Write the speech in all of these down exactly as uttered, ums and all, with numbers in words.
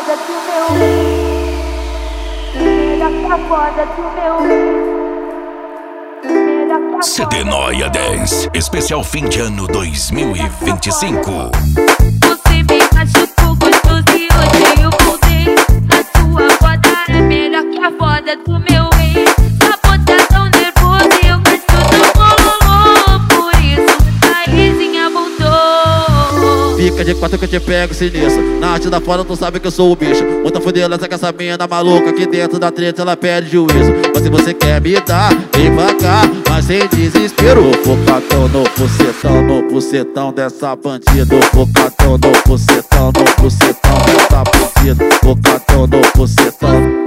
foda do meu ex. Melhor que a foda do meu ex. Melhor que a C D Noia dez, especial fim de ano dois mil e vinte e cinco. Você me machucou gostoso e hoje eu voltei. A sua foda é melhor que a foda do meu ex. Sua bota tão nervosa e eu gosto tão bololô. Por isso a risinha voltou. Fica de quatro que eu te pego sinistro. Na arte da foda tu sabe que eu sou o bicho. Muita fudeleza com essa mina maluca. Aqui dentro da treta ela perde juízo. Mas se você quer me dar, vem pra cá, mas sem desespero. Focadão no bucetão, no bucetão dessa bandida. Focadão no bucetão, no bucetão dessa bandida. Focadão no bucetão.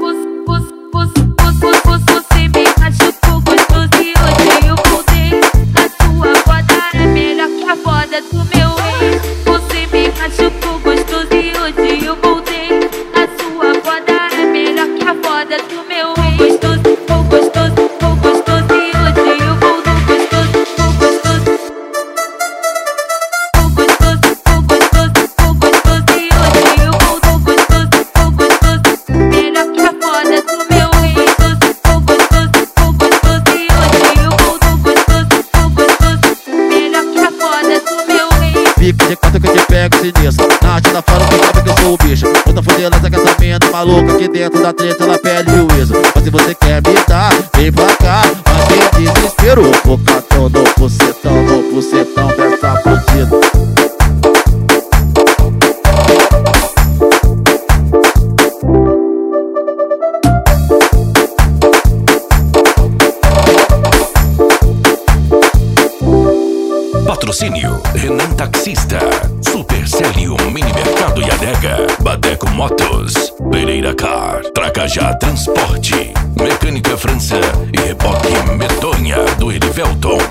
Você me machucou gostoso e hoje eu voltei. A sua foda é melhor que a foda do meu ex. Você me machucou gostoso e hoje eu voltei. A sua foda é melhor que a foda do meu ex. Gostoso, oh gostoso, oh gostoso e hoje eu volto gostoso, oh gostoso. Oh gostoso, oh gostoso, oh gostoso e hoje eu volto gostoso, oh gostoso. Melhor que a foda do meu ex. Oh gostoso, oh gostoso e hoje eu volto gostoso, oh gostoso. Melhor que a foda do meu ex. Fica de quatro que eu te pego sinistro. Na arte da foda tu sabe que eu sou o bicho. Muita fudeleza com essa mina maluca. Aqui dentro da treta ela perde juízo. Mas se você quer me dar, vem pra cá, mas sem desespero. Focadão no bucetão, no bucetão dessa bandida. Patrocínio Renan Taxista, Supercélio Mini Mercado e Adega, Badeco Motos, Pereira Car, Tracajá Transporte, Mecânica França e Reboque Medonha do Erivelton.